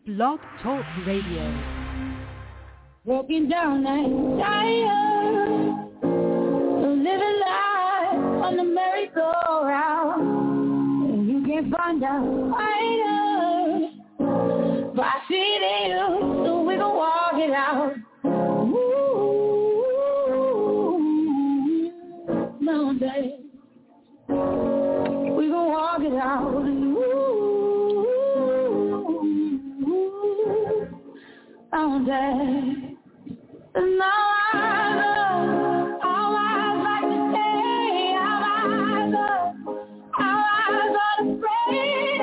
Blog Talk Radio. Broken down and tired, living life on the merry-go-round, and you can't find out fighters, but I see it in you, so we can walk it out. Ooh, Monday, we can walk it out. Someday. And now I know how I'd like to stay, how I'd afraid,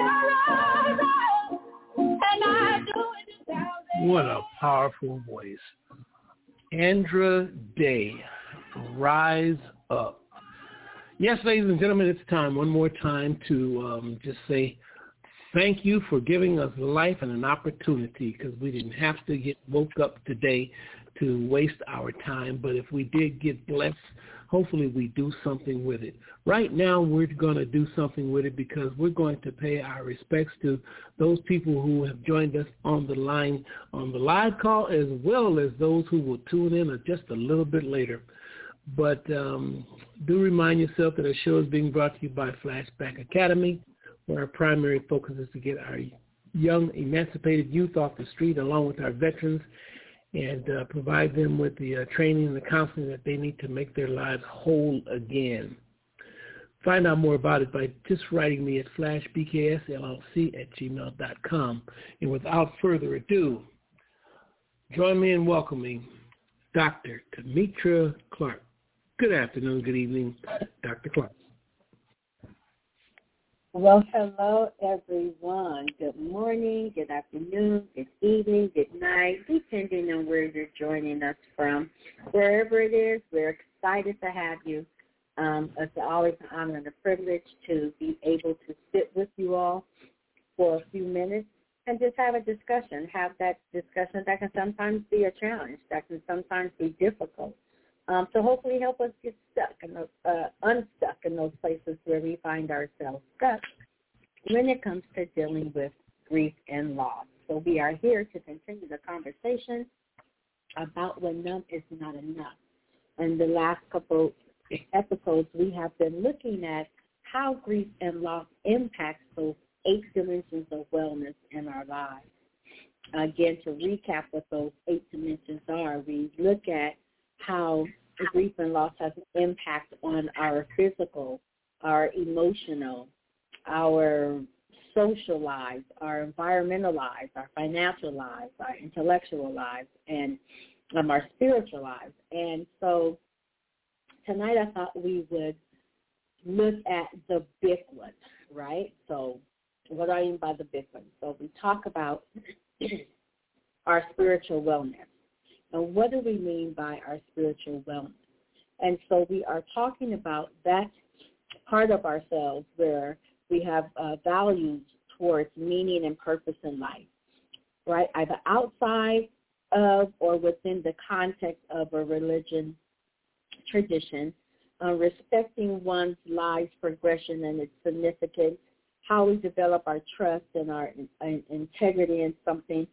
and I do it without it. What a powerful voice. Andra Day, Rise Up. Yes, ladies and gentlemen, it's time one more time to just say thank you for giving us life and an opportunity, because we didn't have to get woke up today to waste our time. But if we did get blessed, hopefully we do something with it. Right now, we're going to do something with it because we're going to pay our respects to those people who have joined us on the line, on the live call, as well as those who will tune in just a little bit later. But do remind yourself that our show is being brought to you by Flashback Academy, where our primary focus is to get our young, emancipated youth off the street, along with our veterans, and provide them with the training and the counseling that they need to make their lives whole again. Find out more about it by just writing me at flashbksllc@gmail.com. And without further ado, join me in welcoming Dr. Tamitra Clark. Good afternoon, good evening, Dr. Clark. Well, hello, everyone. Good morning, good afternoon, good evening, good night, depending on where you're joining us from. Wherever it is, we're excited to have you. It's always an honor and a privilege to be able to sit with you all for a few minutes and just have a discussion, have that discussion that can sometimes be a challenge, that can sometimes be difficult. So hopefully help us get unstuck in those places where we find ourselves stuck when it comes to dealing with grief and loss. So we are here to continue the conversation about when enough is not enough. In the last couple episodes, we have been looking at how grief and loss impacts those 8 dimensions of wellness in our lives. Again, to recap what those 8 dimensions are, we look at how grief and loss has an impact on our physical, our emotional, our social lives, our environmental lives, our financial lives, our intellectual lives, and our spiritual lives. And so tonight I thought we would look at the big one, right? So what do I mean by the big one? So we talk about our spiritual wellness. And what do we mean by our spiritual wellness? And so we are talking about that part of ourselves where we have values towards meaning and purpose in life, right? Either outside of or within the context of a religion, tradition, respecting one's life's progression and its significance, how we develop our trust and our integrity in something,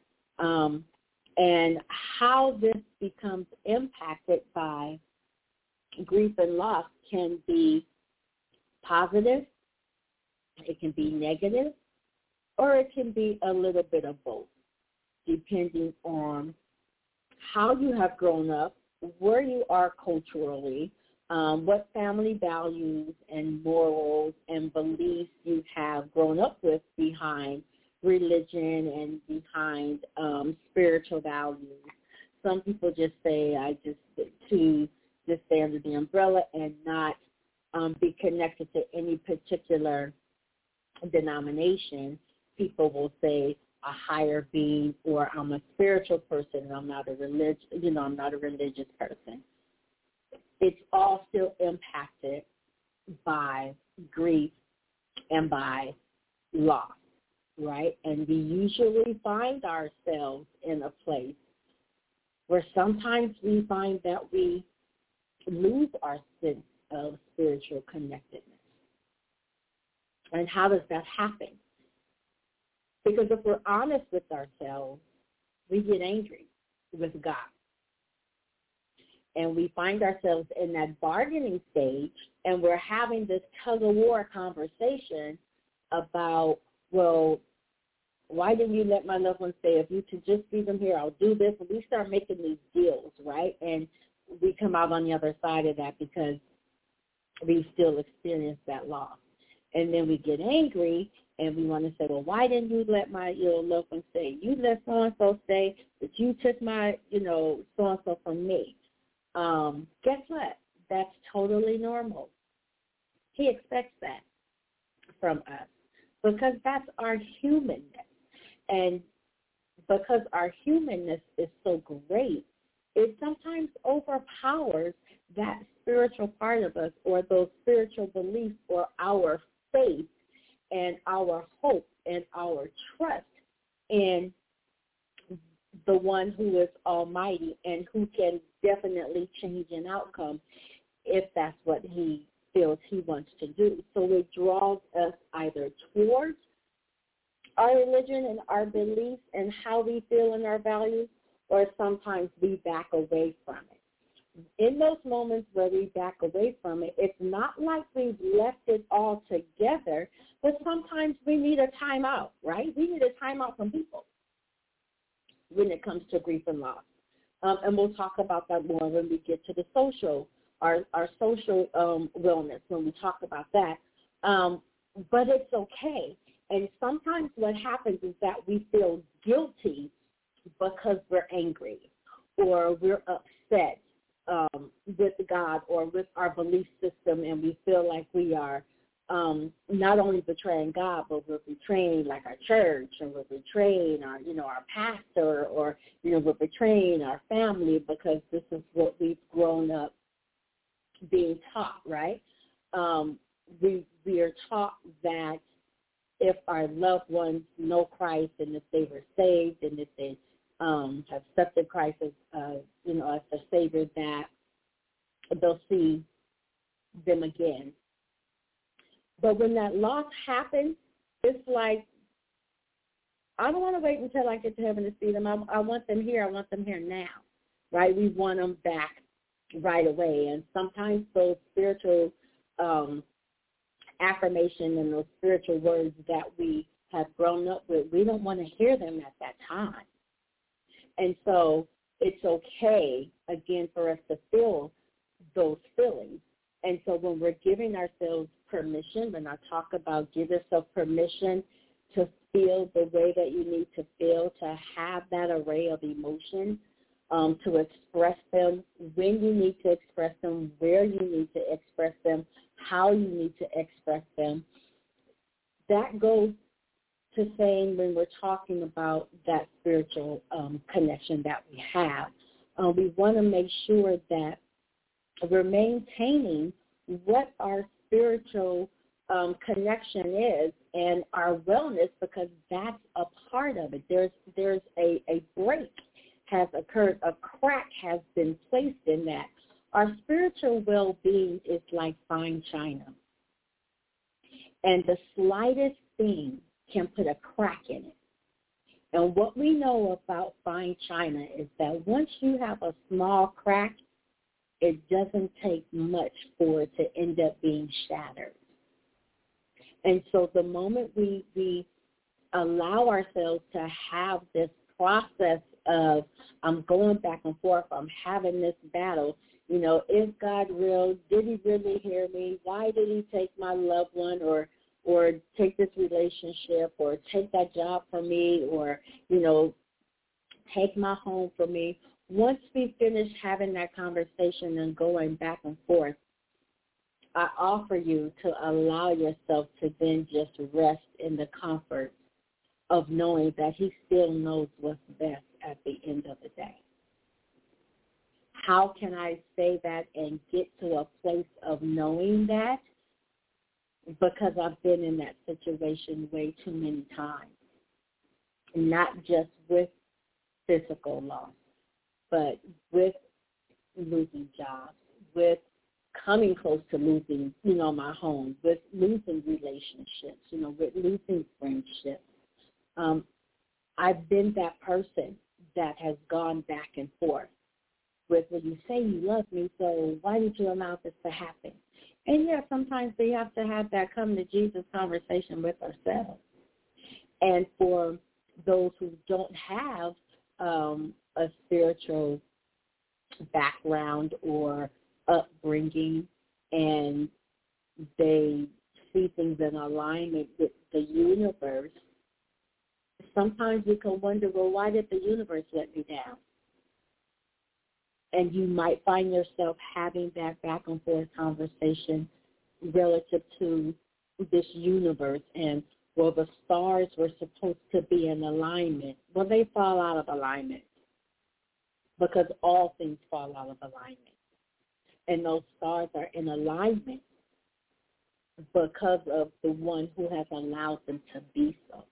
and how this becomes impacted by grief and loss can be positive, it can be negative, or it can be a little bit of both, depending on how you have grown up, where you are culturally, what family values and morals and beliefs you have grown up with behind religion and behind spiritual values. Some people just say, I just stay under the umbrella and not be connected to any particular denomination. People will say a higher being, or I'm a spiritual person and I'm not a religious person. It's all still impacted by grief and by loss. Right? And we usually find ourselves in a place where sometimes we find that we lose our sense of spiritual connectedness. And how does that happen? Because if we're honest with ourselves, we get angry with God. And we find ourselves in that bargaining stage, and we're having this tug-of-war conversation about, well, why didn't you let my loved one stay? If you could just leave them here, I'll do this. And we start making these deals, right? And we come out on the other side of that because we still experience that loss. And then we get angry, and we want to say, well, why didn't you let my loved one stay? You let so-and-so stay, but you took my, so-and-so from me. Guess what? That's totally normal. He expects that from us because that's our humanness. And because our humanness is so great, it sometimes overpowers that spiritual part of us or those spiritual beliefs or our faith and our hope and our trust in the one who is almighty and who can definitely change an outcome if that's what he feels he wants to do. So it draws us either towards our religion and our beliefs and how we feel and our values, or sometimes we back away from it. In those moments where we back away from it, it's not like we've left it all together, but sometimes we need a timeout, right? We need a timeout from people when it comes to grief and loss. And we'll talk about that more when we get to the social, our social wellness, when we talk about that. But it's okay. And sometimes what happens is that we feel guilty because we're angry or we're upset with God or with our belief system, and we feel like we are not only betraying God, but we're betraying like our church, and we're betraying our, our pastor, or, we're betraying our family because this is what we've grown up being taught, right? We are taught that if our loved ones know Christ and if they were saved and if they have accepted Christ as, as the Savior, that they'll see them again. But when that loss happens, it's like, I don't want to wait until I get to heaven to see them. I want them here. I want them here now, right? We want them back right away. And sometimes those spiritual affirmation and those spiritual words that we have grown up with, we don't want to hear them at that time. And so it's okay, again, for us to feel those feelings. And so when we're giving ourselves permission, when I talk about give yourself permission to feel the way that you need to feel, to have that array of emotions, to express them when you need to express them, where you need to express them, how you need to express them, that goes to saying when we're talking about that spiritual connection that we have, we want to make sure that we're maintaining what our spiritual connection is and our wellness, because that's a part of it. There's a break has occurred, a crack has been placed in that. Our spiritual well-being is like fine china, and the slightest thing can put a crack in it. And what we know about fine china is that once you have a small crack, it doesn't take much for it to end up being shattered. And so the moment we allow ourselves to have this process of, I'm going back and forth, I'm having this battle, is God real? Did he really hear me? Why did he take my loved one or take this relationship or take that job from me or, take my home from me? Once we finish having that conversation and going back and forth, I offer you to allow yourself to then just rest in the comfort of knowing that he still knows what's best at the end of the day. How can I say that and get to a place of knowing that? Because I've been in that situation way too many times, not just with physical loss, but with losing jobs, with coming close to losing, my home, with losing relationships, with losing friendships, I've been that person that has gone back and forth with, well, you say you love me, so why did you allow this to happen? And yeah, sometimes we have to have that come to Jesus conversation with ourselves. And for those who don't have a spiritual background or upbringing, and they see things in alignment with the universe, sometimes you can wonder, well, why did the universe let me down? And you might find yourself having that back and forth conversation relative to this universe. And, well, the stars were supposed to be in alignment. Well, they fall out of alignment because all things fall out of alignment. And those stars are in alignment because of the one who has allowed them to be so.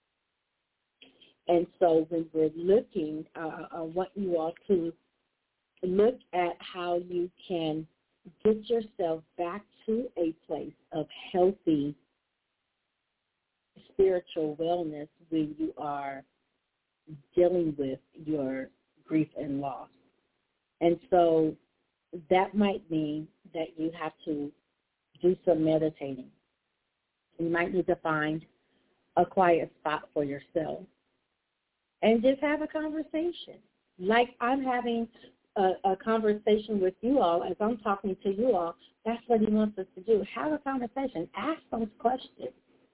And so when we're looking, I want you all to look at how you can get yourself back to a place of healthy spiritual wellness when you are dealing with your grief and loss. And so that might mean that you have to do some meditating. You might need to find a quiet spot for yourself and just have a conversation. Like I'm having a conversation with you all, as I'm talking to you all, that's what he wants us to do. Have a conversation. Ask those questions.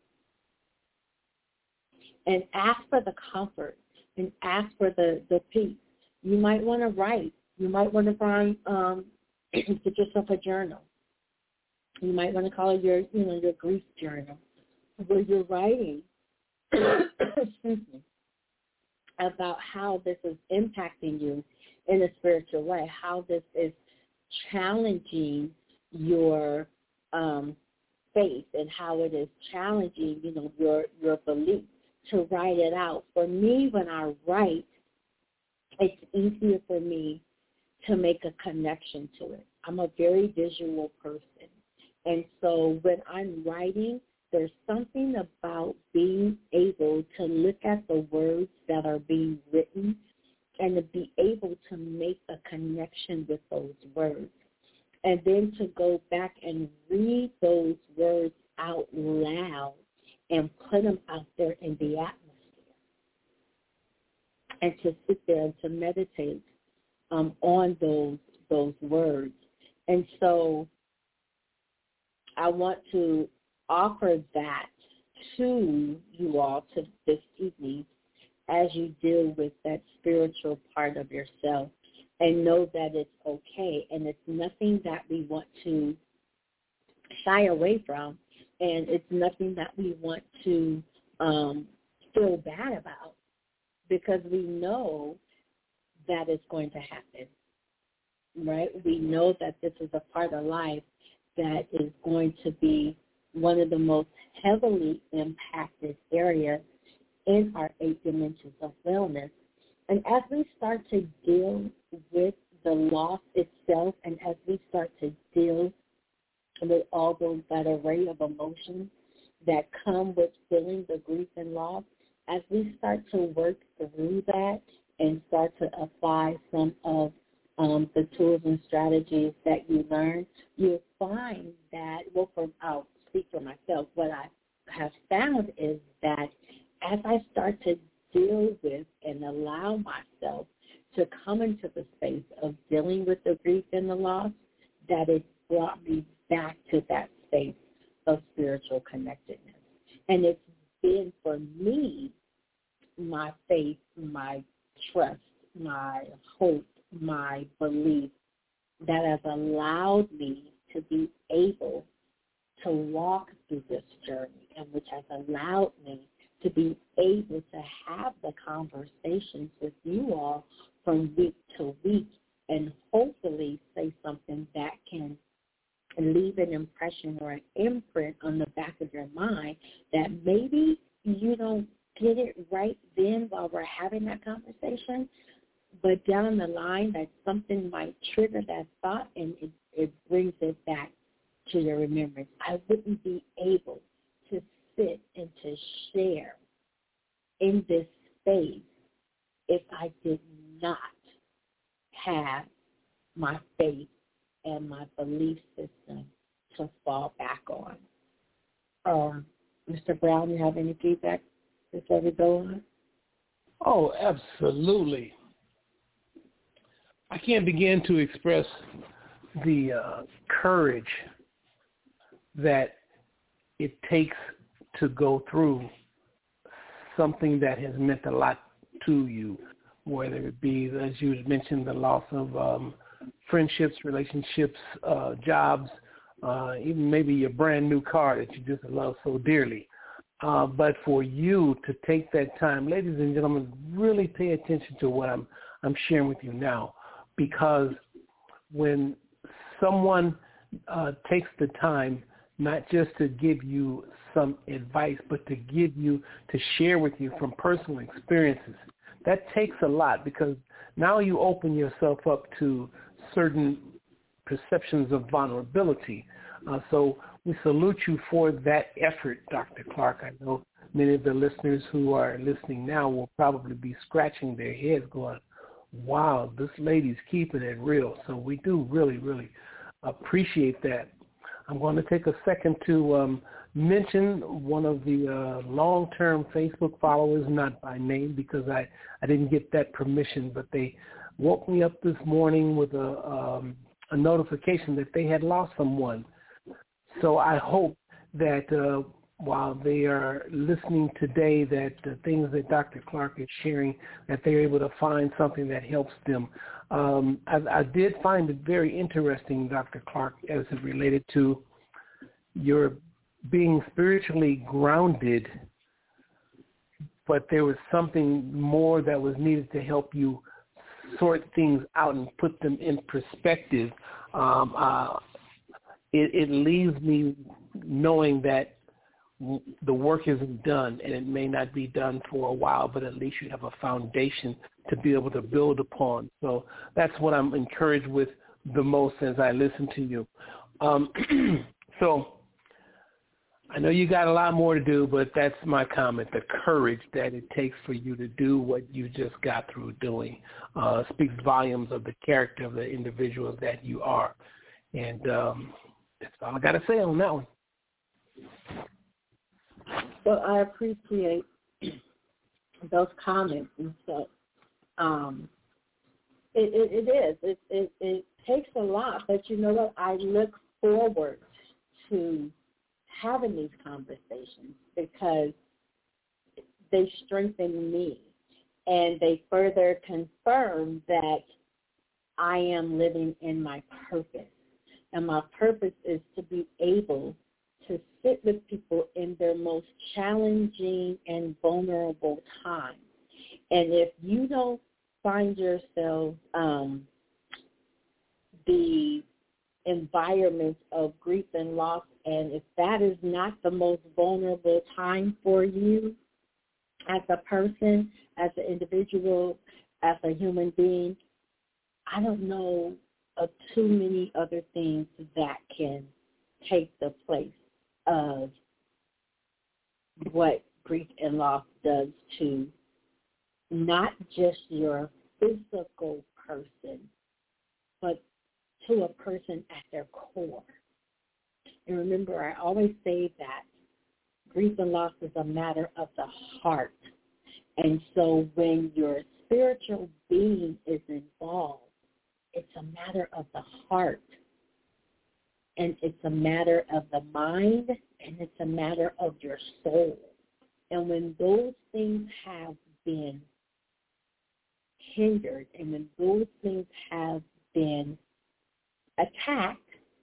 And ask for the comfort and ask for the peace. You might want to write. You might want to find, get yourself a journal. You might want to call it your grief journal, where you're writing, excuse me, about how this is impacting you in a spiritual way, how this is challenging your faith and how it is challenging, your belief, to write it out. For me, when I write, it's easier for me to make a connection to it. I'm a very visual person. And so when I'm writing, there's something about being able to look at the words that are being written and to be able to make a connection with those words. And then to go back and read those words out loud and put them out there in the atmosphere. And to sit there and to meditate on those words. And so I want to offer that to you all to this evening as you deal with that spiritual part of yourself, and know that it's okay, and it's nothing that we want to shy away from, and it's nothing that we want to feel bad about, because we know that it's going to happen, right? We know that this is a part of life that is going to be one of the most heavily impacted areas in our 8 dimensions of wellness. And as we start to deal with the loss itself, and as we start to deal with all that array of emotions that come with feeling the grief and loss, as we start to work through that and start to apply some of the tools and strategies that you learn, you'll find that, I'll speak for myself, what I have found is that as I start to deal with and allow myself to come into the space of dealing with the grief and the loss, that it brought me back to that space of spiritual connectedness. And it's been, for me, my faith, my trust, my hope, my belief that has allowed me to be able to walk through this journey, and which has allowed me to be able to have the conversations with you all from week to week, and hopefully say something that can leave an impression or an imprint on the back of your mind that maybe you don't get it right then while we're having that conversation, but down the line that something might trigger that thought, and it brings it back to your remembrance. I wouldn't be able to sit and to share in this space if I did not have my faith and my belief system to fall back on. Mr. Brown, you have any feedback before we go on? Oh, absolutely. I can't begin to express the courage that it takes to go through something that has meant a lot to you, whether it be, as you mentioned, the loss of friendships, relationships, jobs, even maybe your brand new car that you just love so dearly. But for you to take that time, ladies and gentlemen, really pay attention to what I'm sharing with you now, because when someone takes the time not just to give you some advice, but to share with you from personal experiences, that takes a lot, because now you open yourself up to certain perceptions of vulnerability. So we salute you for that effort, Dr. Clark. I know many of the listeners who are listening now will probably be scratching their heads going, wow, this lady's keeping it real. So we do really, really appreciate that. I'm going to take a second to mention one of the long-term Facebook followers, not by name because I didn't get that permission, but they woke me up this morning with a notification that they had lost someone. So I hope that while they are listening today, that the things that Dr. Clark is sharing, that they're able to find something that helps them. I did find it very interesting, Dr. Clark, as it related to your being spiritually grounded, but there was something more that was needed to help you sort things out and put them in perspective. It leaves me knowing that the work isn't done, and it may not be done for a while, but at least you have a foundation to be able to build upon. So that's what I'm encouraged with the most as I listen to you. So I know you got a lot more to do, but that's my comment. The courage that it takes for you to do what you just got through doing speaks volumes of the character of the individuals that you are. And that's all I got to say on that one. Well, I appreciate those comments, and so it takes a lot. But you know what? I look forward to having these conversations because they strengthen me, and they further confirm that I am living in my purpose. And my purpose is to be able to sit with people in their most challenging and vulnerable time. And if you don't find yourself the environment of grief and loss, and if that is not the most vulnerable time for you as a person, as an individual, as a human being, I don't know of too many other things that can take the place of what grief and loss does to not just your physical person, but to a person at their core. And remember, I always say that grief and loss is a matter of the heart. And so when your spiritual being is involved, it's a matter of the heart, and it's a matter of the mind, and it's a matter of your soul. And when those things have been hindered, and when those things have been attacked,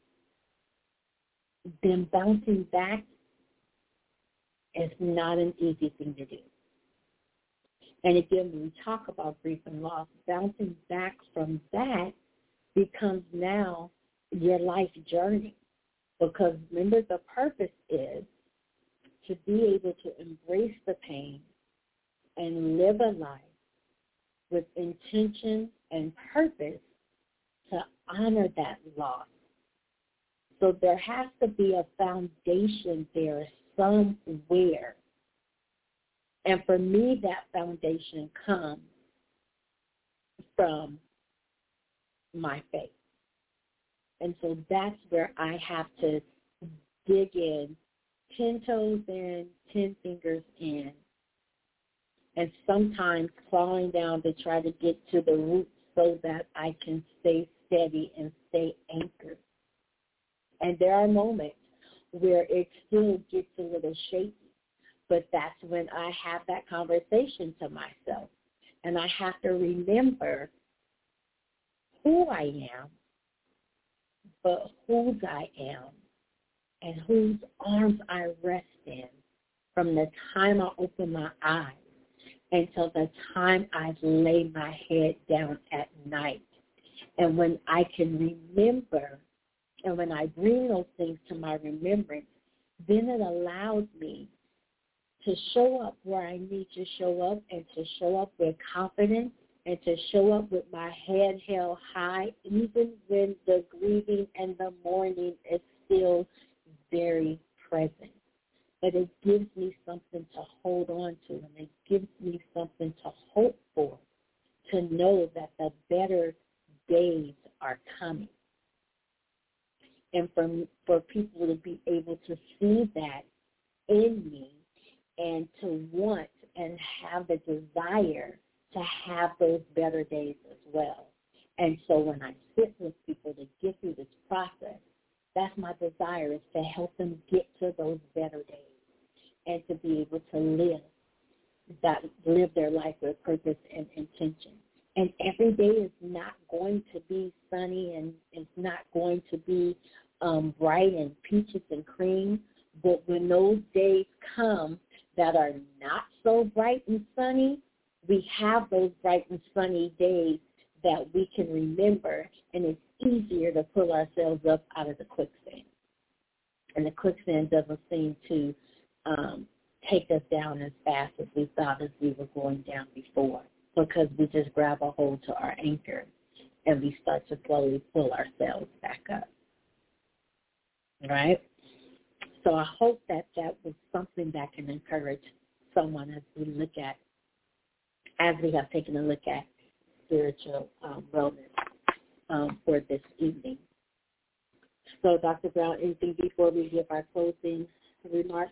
then bouncing back is not an easy thing to do. And again, when we talk about grief and loss, bouncing back from that becomes now your life journey. Because remember, the purpose is to be able to embrace the pain and live a life with intention and purpose to honor that loss. So there has to be a foundation there somewhere. And for me, that foundation comes from my faith. And so that's where I have to dig in, 10 toes in, 10 fingers in, and sometimes clawing down to try to get to the roots so that I can stay steady and stay anchored. And there are moments where it still gets a little shaky, but that's when I have that conversation to myself. And I have to remember who I am, but whose I am, and whose arms I rest in from the time I open my eyes until the time I lay my head down at night. And when I can remember, and when I bring those things to my remembrance, then it allows me to show up where I need to show up, and to show up with confidence, and to show up with my head held high, even when the grieving and the mourning is still very present. But it gives me something to hold on to, and it gives me something to hope for, to know that the better days are coming. And for people to be able to see that in me, and to want and have the desire to have those better days as well. And so when I sit with people to get through this process, that's my desire, is to help them get to those better days and to be able to live their life with purpose and intention. And every day is not going to be sunny, and it's not going to be bright and peaches and cream. But when those days come that are not so bright and sunny, we have those bright and sunny days that we can remember, and it's easier to pull ourselves up out of the quicksand. And the quicksand doesn't seem to take us down as fast as we thought as we were going down before, because we just grab a hold to our anchor and we start to slowly pull ourselves back up. Right? So I hope that was something that can encourage someone as we have taken a look at spiritual wellness for this evening. So, Dr. Brown, anything before we give our closing remarks?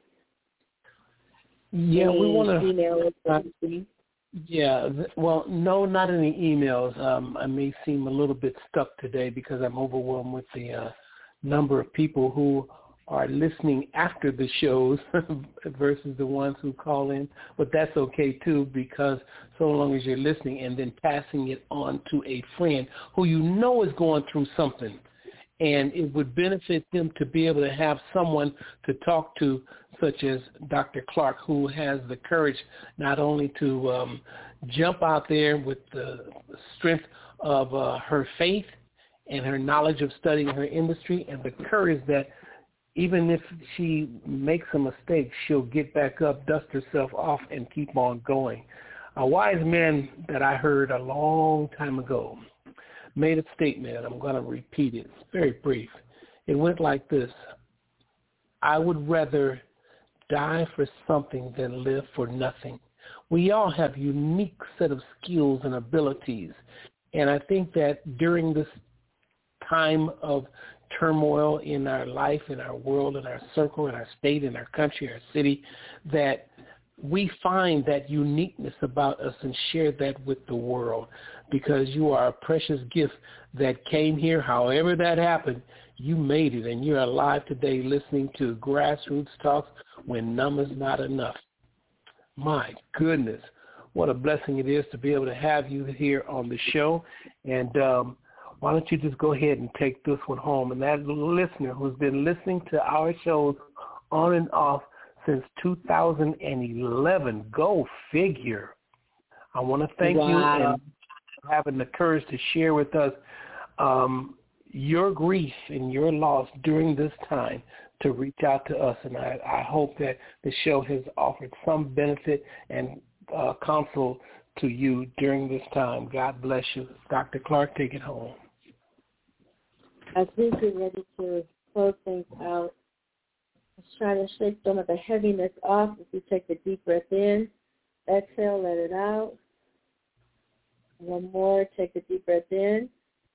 Yeah, we want to. Emails? Yeah, well, no, not any emails. I may seem a little bit stuck today because I'm overwhelmed with the number of people who are listening after the shows versus the ones who call in. But that's okay, too, because so long as you're listening and then passing it on to a friend who you know is going through something, and it would benefit them to be able to have someone to talk to, such as Dr. Clark, who has the courage not only to jump out there with the strength of her faith and her knowledge of studying her industry, and the courage that even if she makes a mistake, she'll get back up, dust herself off, and keep on going. A wise man that I heard a long time ago made a statement, and I'm going to repeat it. It's very brief. It went like this: I would rather die for something than live for nothing. We all have unique set of skills and abilities, and I think that during this time of turmoil in our life, in our world, in our circle, in our state, in our country, our city, that we find that uniqueness about us and share that with the world, because you are a precious gift that came here. However that happened, you made it, and you're alive today listening to Grassroots Talks when numbers not enough. My goodness, what a blessing it is to be able to have you here on the show. And why don't you just go ahead and take this one home? And that listener who's been listening to our shows on and off since 2011, go figure. I want to thank you and having the courage to share with us your grief and your loss during this time, to reach out to us. And I hope that the show has offered some benefit and counsel to you during this time. God bless you. Dr. Clark, take it home. As we get ready to close things out, let's try to shake some of the heaviness off as we take a deep breath in Exhale, let it out. One more, take a deep breath in.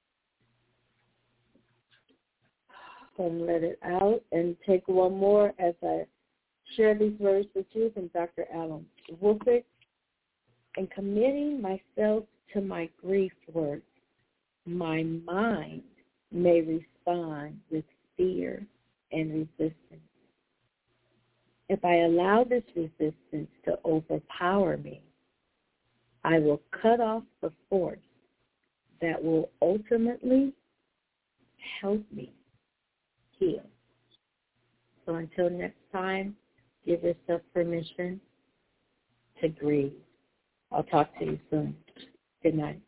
And let it out. And take one more as I share these words with you from Dr. Alan Wolford. And committing myself to my grief work, my mind may respond with fear and resistance. If I allow this resistance to overpower me, I will cut off the force that will ultimately help me heal. So until next time, give yourself permission to grieve. I'll talk to you soon. Good night.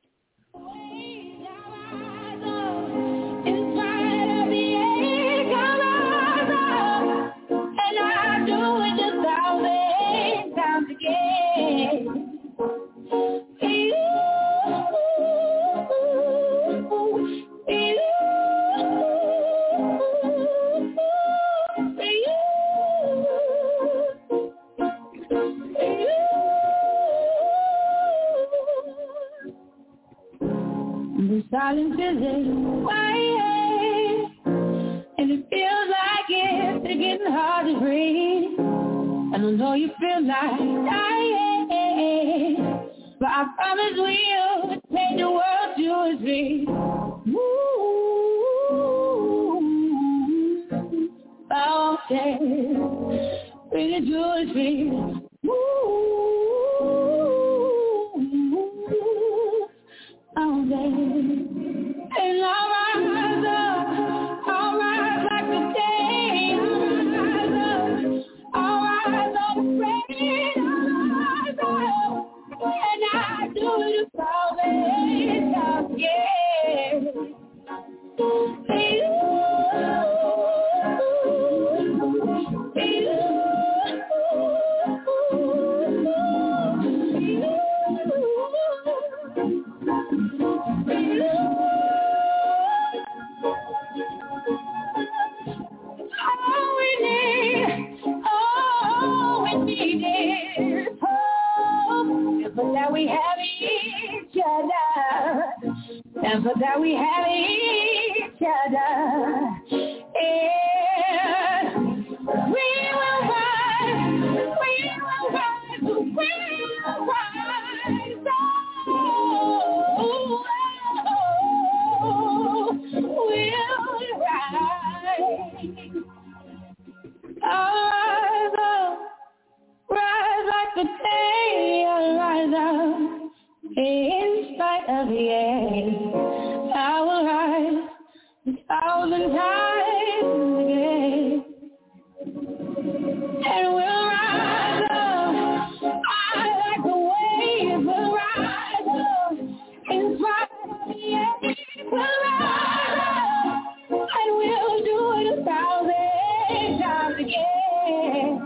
The silence is quiet, and it feels like it's getting hard to breathe. And I know you feel like dying, but I promise we'll take the world to its feet. Okay, bring it to its feet. All day. And I'll rise like the day. I'll rise up afraid. I'll rise up, and I do it salvation, yeah. That we have each other, and for that we have each other, and we will rise, we will rise, we will rise, oh, we'll rise, rise up. Rise like the day, I'll rise up in spite of the end. I will rise 1,000 times again, and we'll rise up. I like the wave, we'll rise up in spite of the end. We'll rise up, and we'll do it 1,000 times again.